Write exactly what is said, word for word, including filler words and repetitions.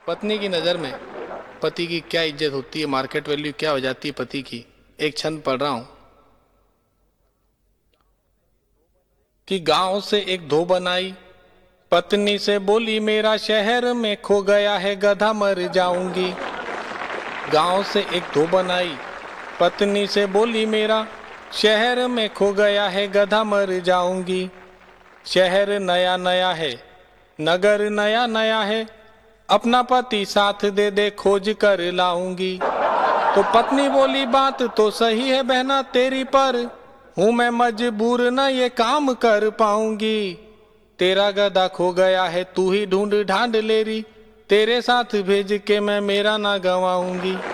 पत्नी की नज़र में पति की क्या इज्जत होती है, मार्केट वैल्यू क्या हो जाती है पति की। एक छंद पढ़ रहा हूं कि गांव से एक धोबन आई, पत्नी से बोली मेरा शहर में खो गया है गधा मर जाऊंगी। गांव से एक धोबन आई, पत्नी से बोली मेरा शहर में खो गया है गधा मर जाऊंगी। शहर नया नया है, नगर नया नया है, अपना पति साथ दे दे खोज कर लाऊंगी। तो पत्नी बोली बात तो सही है बहना तेरी, पर हूं मैं मजबूर न ये काम कर पाऊंगी। तेरा गधा खो गया है तू ही ढूंढ ढांड ले री, तेरे साथ भेज के मैं मेरा ना गवाऊंगी।